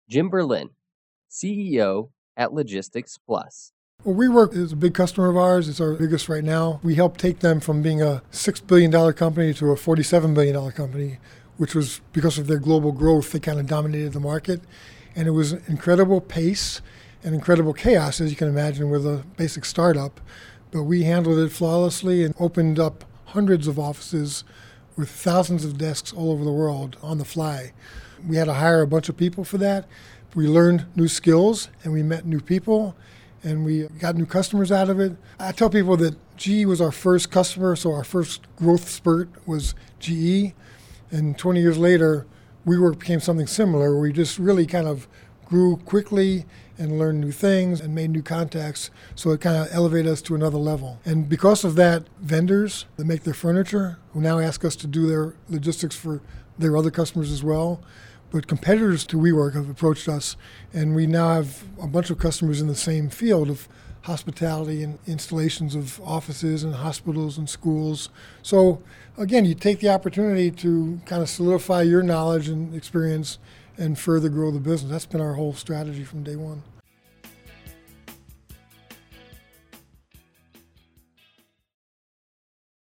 Jim Berlin, CEO at Logistics Plus. Well, WeWork is a big customer of ours. It's our biggest right now. We helped take them from being a $6 billion company to a $47 billion company, which was because of their global growth. They kind of dominated the market. And it was incredible pace and incredible chaos, as you can imagine, with a basic startup. But we handled it flawlessly and opened up hundreds of offices with thousands of desks all over the world on the fly. We had to hire a bunch of people for that. We learned new skills and we met new people and we got new customers out of it. I tell people that GE was our first customer, so our first growth spurt was GE. And 20 years later, WeWork became something similar. We just really kind of grew quickly and learned new things and made new contacts, so it kind of elevated us to another level. And because of that, vendors that make their furniture who now ask us to do their logistics for their other customers as well. But competitors to WeWork have approached us, and we now have a bunch of customers in the same field of hospitality and installations of offices and hospitals and schools. So again, you take the opportunity to kind of solidify your knowledge and experience and further grow the business. That's been our whole strategy from day one.